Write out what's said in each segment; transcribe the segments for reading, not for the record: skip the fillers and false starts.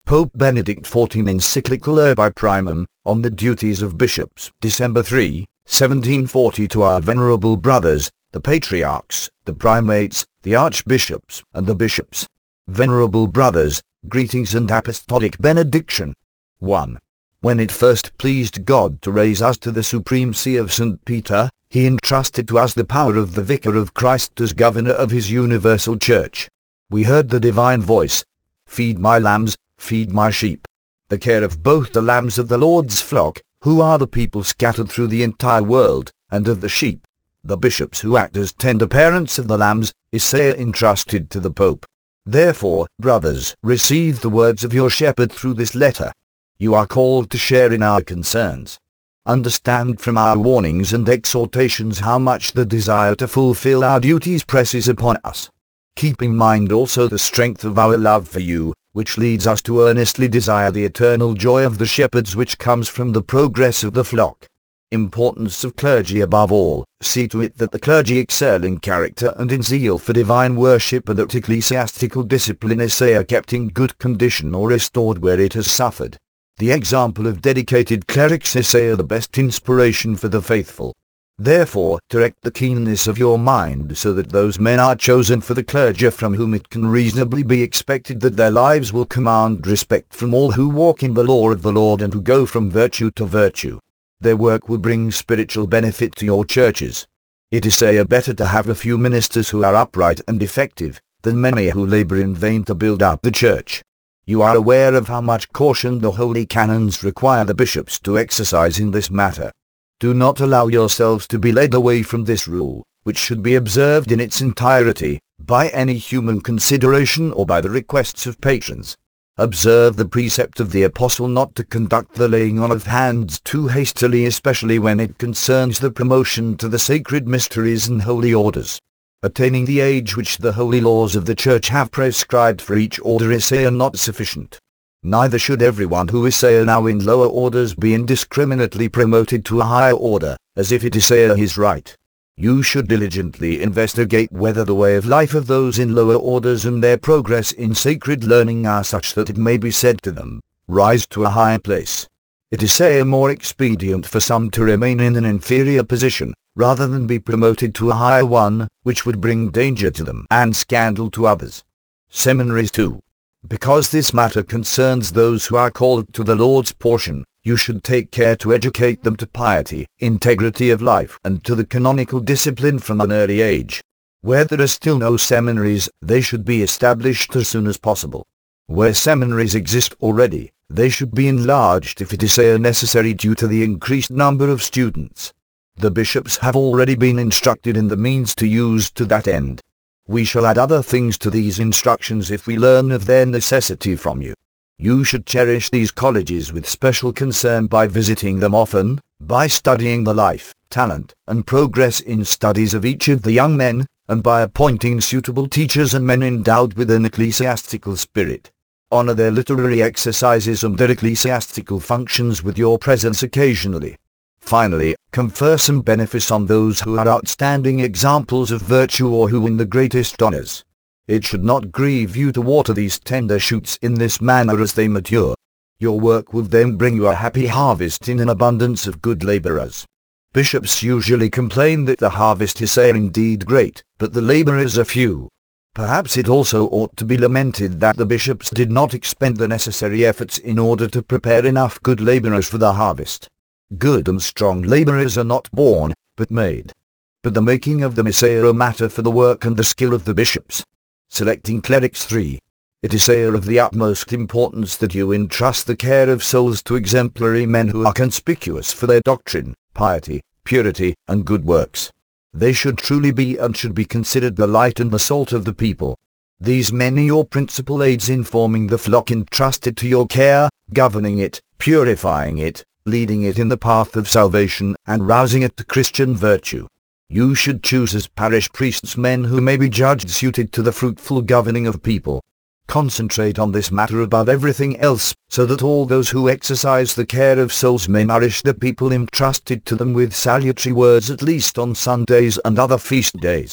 Pope Benedict XIV Encyclical Urbi Primum, on the duties of bishops. December 3, 1740. To our venerable brothers, the patriarchs, the primates, the archbishops, and the bishops. Venerable brothers, greetings and apostolic benediction. 1. When it first pleased God to raise us to the supremacy of St. Peter, he entrusted to us the power of the Vicar of Christ as governor of his universal church. We heard the divine voice, "Feed my lambs, feed my sheep." The care of both the lambs of the Lord's flock, who are the people scattered through the entire world, and of the sheep, the bishops who act as tender parents of the lambs, is entrusted to the Pope. Therefore, brothers, receive the words of your shepherd through this letter. You are called to share in our concerns. Understand from our warnings and exhortations how much the desire to fulfill our duties presses upon us. Keep in mind also the strength of our love for you, which leads us to earnestly desire the eternal joy of the shepherds which comes from the progress of the flock. Importance of clergy above all, see to it that the clergy excel in character and in zeal for divine worship, and that ecclesiastical discipline is kept in good condition or restored where it has suffered. The example of dedicated clerics is the best inspiration for the faithful. Therefore, direct the keenness of your mind so that those men are chosen for the clergy from whom it can reasonably be expected that their lives will command respect from all who walk in the law of the Lord and who go from virtue to virtue. Their work will bring spiritual benefit to your churches. It is better to have a few ministers who are upright and effective, than many who labor in vain to build up the church. You are aware of how much caution the holy canons require the bishops to exercise in this matter. Do not allow yourselves to be led away from this rule, which should be observed in its entirety, by any human consideration or by the requests of patrons. Observe the precept of the Apostle not to conduct the laying on of hands too hastily, especially when it concerns the promotion to the sacred mysteries and holy orders. Attaining the age which the holy laws of the Church have prescribed for each order is not sufficient. Neither should everyone who is now in lower orders be indiscriminately promoted to a higher order, as if it is his right. You should diligently investigate whether the way of life of those in lower orders and their progress in sacred learning are such that it may be said to them, "Rise to a higher place." It is more expedient for some to remain in an inferior position, rather than be promoted to a higher one, which would bring danger to them and scandal to others. Seminaries 2. Because this matter concerns those who are called to the Lord's portion, you should take care to educate them to piety, integrity of life, and to the canonical discipline from an early age. Where there are still no seminaries, they should be established as soon as possible. Where seminaries exist already, they should be enlarged if it is necessary due to the increased number of students. The bishops have already been instructed in the means to use to that end. We shall add other things to these instructions if we learn of their necessity from you. You should cherish these colleges with special concern by visiting them often, by studying the life, talent, and progress in studies of each of the young men, and by appointing suitable teachers and men endowed with an ecclesiastical spirit. Honor their literary exercises and their ecclesiastical functions with your presence occasionally. Finally, confer some benefice on those who are outstanding examples of virtue or who win the greatest honors. It should not grieve you to water these tender shoots in this manner as they mature. Your work will then bring you a happy harvest in an abundance of good laborers. Bishops usually complain that the harvest is indeed great, but the laborers are few. Perhaps it also ought to be lamented that the bishops did not expend the necessary efforts in order to prepare enough good laborers for the harvest. Good and strong laborers are not born, but made. But the making of them is a matter for the work and the skill of the bishops. Selecting clerics 3. It is of the utmost importance that you entrust the care of souls to exemplary men who are conspicuous for their doctrine, piety, purity, and good works. They should truly be and should be considered the light and the salt of the people. These men are your principal aids in forming the flock entrusted to your care, governing it, purifying it, leading it in the path of salvation, and rousing it to Christian virtue. You should choose as parish priests men who may be judged suited to the fruitful governing of people. Concentrate on this matter above everything else, so that all those who exercise the care of souls may nourish the people entrusted to them with salutary words at least on Sundays and other feast days.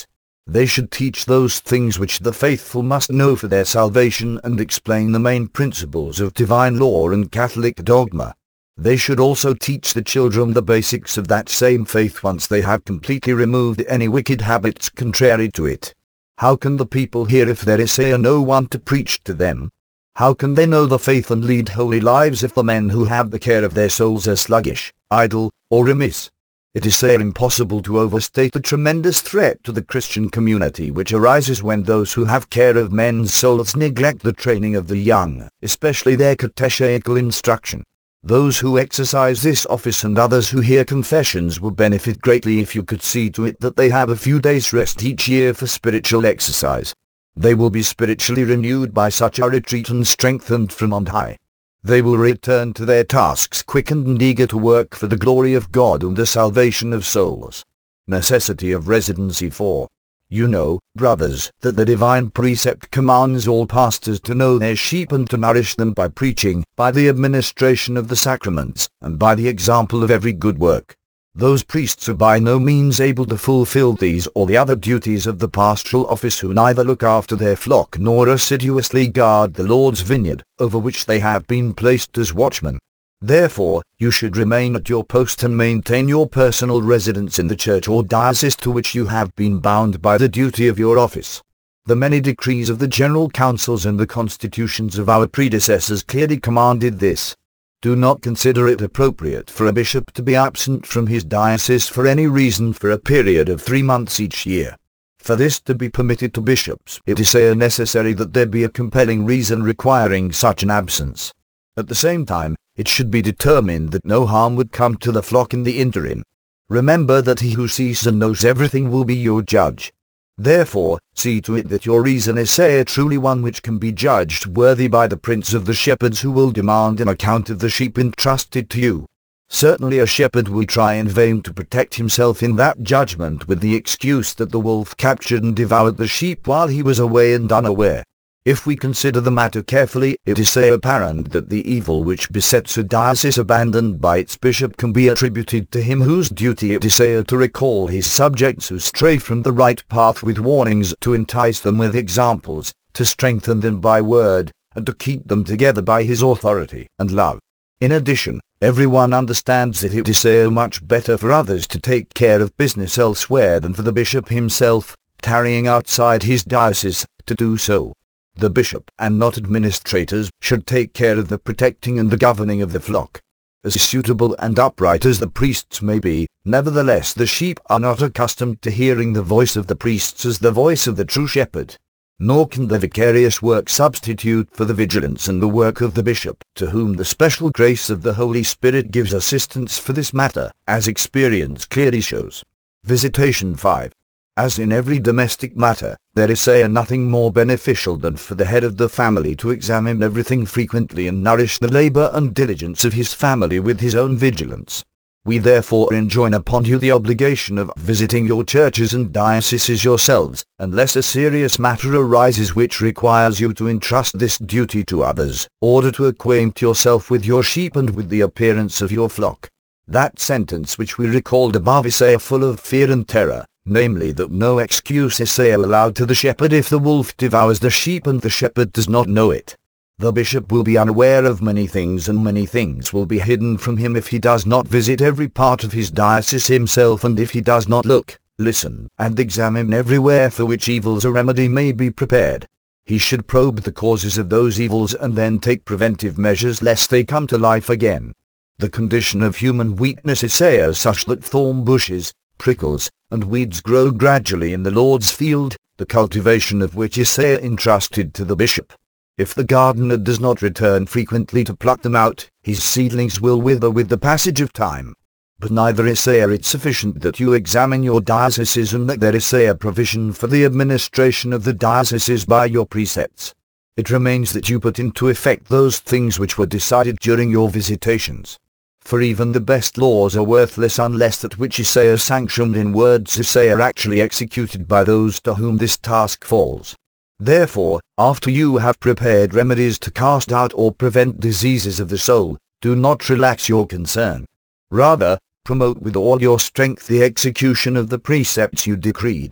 They should teach those things which the faithful must know for their salvation and explain the main principles of divine law and Catholic dogma. They should also teach the children the basics of that same faith once they have completely removed any wicked habits contrary to it. How can the people hear if there is no one to preach to them? How can they know the faith and lead holy lives if the men who have the care of their souls are sluggish, idle, or remiss? It is impossible to overstate the tremendous threat to the Christian community which arises when those who have care of men's souls neglect the training of the young, especially their catechetical instruction. Those who exercise this office and others who hear confessions will benefit greatly if you could see to it that they have a few days' rest each year for spiritual exercise. They will be spiritually renewed by such a retreat and strengthened from on high. They will return to their tasks quickened and eager to work for the glory of God and the salvation of souls. Necessity of residency 4. You know, brothers, that the divine precept commands all pastors to know their sheep and to nourish them by preaching, by the administration of the sacraments, and by the example of every good work. Those priests are by no means able to fulfill these or the other duties of the pastoral office who neither look after their flock nor assiduously guard the Lord's vineyard, over which they have been placed as watchmen. Therefore, you should remain at your post and maintain your personal residence in the church or diocese to which you have been bound by the duty of your office. The many decrees of the general councils and the constitutions of our predecessors clearly commanded this. Do not consider it appropriate for a bishop to be absent from his diocese for any reason for a period of 3 months each year. For this to be permitted to bishops, it is necessary that there be a compelling reason requiring such an absence. At the same time, it should be determined that no harm would come to the flock in the interim. Remember that he who sees and knows everything will be your judge. Therefore, see to it that your reason is truly one which can be judged worthy by the prince of the shepherds who will demand an account of the sheep entrusted to you. Certainly a shepherd will try in vain to protect himself in that judgment with the excuse that the wolf captured and devoured the sheep while he was away and unaware. If we consider the matter carefully, it is apparent that the evil which besets a diocese abandoned by its bishop can be attributed to him whose duty it is to recall his subjects who stray from the right path with warnings, to entice them with examples, to strengthen them by word, and to keep them together by his authority and love. In addition, everyone understands that it is much better for others to take care of business elsewhere than for the bishop himself, tarrying outside his diocese, to do so. The bishop, and not administrators, should take care of the protecting and the governing of the flock. As suitable and upright as the priests may be, nevertheless the sheep are not accustomed to hearing the voice of the priests as the voice of the true shepherd. Nor can the vicarious work substitute for the vigilance and the work of the bishop, to whom the special grace of the Holy Spirit gives assistance for this matter, as experience clearly shows. Visitation 5. As in every domestic matter, there is nothing more beneficial than for the head of the family to examine everything frequently and nourish the labor and diligence of his family with his own vigilance. We therefore enjoin upon you the obligation of visiting your churches and dioceses yourselves, unless a serious matter arises which requires you to entrust this duty to others, order to acquaint yourself with your sheep and with the appearance of your flock. That sentence which we recalled above is full of fear and terror, namely that no excuse is allowed to the shepherd if the wolf devours the sheep and the shepherd does not know it. The bishop will be unaware of many things, and many things will be hidden from him if he does not visit every part of his diocese himself, and if he does not look, listen, and examine everywhere for which evils a remedy may be prepared. He should probe the causes of those evils and then take preventive measures lest they come to life again. The condition of human weakness is such that thorn bushes, prickles, and weeds grow gradually in the Lord's field, the cultivation of which is entrusted to the bishop. If the gardener does not return frequently to pluck them out, his seedlings will wither with the passage of time. But neither is it sufficient that you examine your dioceses and that there is a provision for the administration of the dioceses by your precepts. It remains that you put into effect those things which were decided during your visitations. For even the best laws are worthless unless that which is sanctioned in words is actually executed by those to whom this task falls. Therefore, after you have prepared remedies to cast out or prevent diseases of the soul, do not relax your concern. Rather, promote with all your strength the execution of the precepts you decreed.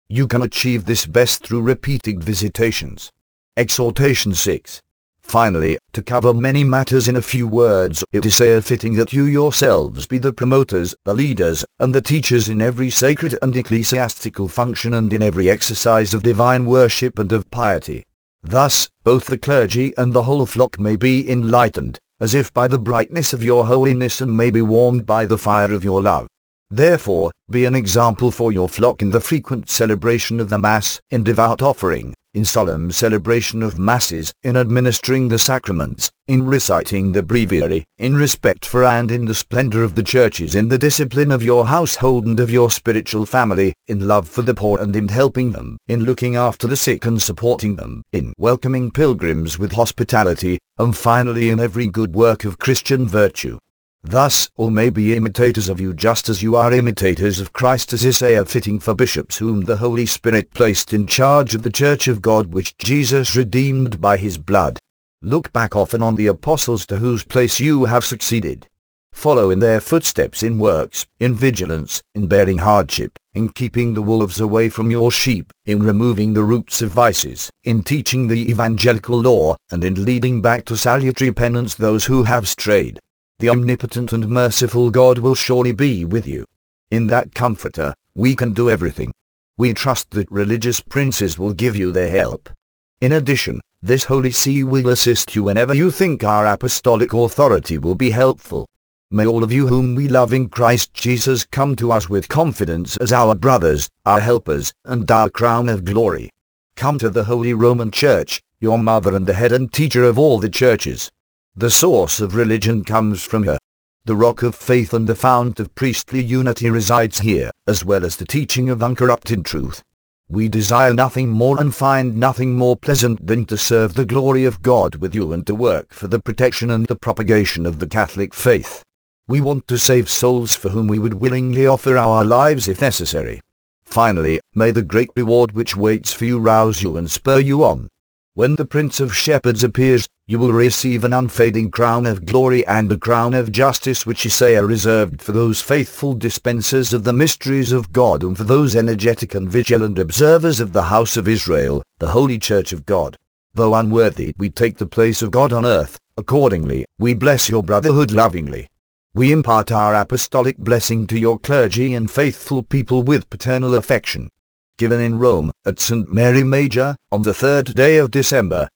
You can achieve this best through repeated visitations. Exhortation 6. Finally, to cover many matters in a few words, it is fitting that you yourselves be the promoters, the leaders, and the teachers in every sacred and ecclesiastical function and in every exercise of divine worship and of piety. Thus, both the clergy and the whole flock may be enlightened, as if by the brightness of your holiness, and may be warmed by the fire of your love. Therefore, be an example for your flock in the frequent celebration of the Mass, in devout offering, in solemn celebration of Masses, in administering the sacraments, in reciting the breviary, in respect for and in the splendor of the churches, in the discipline of your household and of your spiritual family, in love for the poor and in helping them, in looking after the sick and supporting them, in welcoming pilgrims with hospitality, and finally in every good work of Christian virtue. Thus, all may be imitators of you just as you are imitators of Christ, as is fitting for bishops whom the Holy Spirit placed in charge of the Church of God, which Jesus redeemed by his blood. Look back often on the apostles to whose place you have succeeded. Follow in their footsteps in works, in vigilance, in bearing hardship, in keeping the wolves away from your sheep, in removing the roots of vices, in teaching the evangelical law, and in leading back to salutary penance those who have strayed. The omnipotent and merciful God will surely be with you. In that Comforter, we can do everything. We trust that religious princes will give you their help. In addition, this Holy See will assist you whenever you think our apostolic authority will be helpful. May all of you whom we love in Christ Jesus come to us with confidence as our brothers, our helpers, and our crown of glory. Come to the Holy Roman Church, your mother and the head and teacher of all the churches. The source of religion comes from her. The rock of faith and the fount of priestly unity resides here, as well as the teaching of uncorrupted truth. We desire nothing more and find nothing more pleasant than to serve the glory of God with you and to work for the protection and the propagation of the Catholic faith. We want to save souls for whom we would willingly offer our lives if necessary. Finally, may the great reward which waits for you rouse you and spur you on. When the Prince of Shepherds appears, you will receive an unfading crown of glory and a crown of justice which is reserved for those faithful dispensers of the mysteries of God and for those energetic and vigilant observers of the house of Israel, the Holy Church of God. Though unworthy, we take the place of God on earth. Accordingly, we bless your brotherhood lovingly. We impart our apostolic blessing to your clergy and faithful people with paternal affection. Given in Rome, at St. Mary Major, on the 3rd day of December,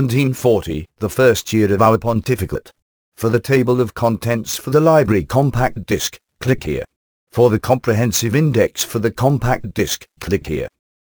1740, the first year of our pontificate. For the table of contents for the library compact disc, click here. For the comprehensive index for the compact disc, click here.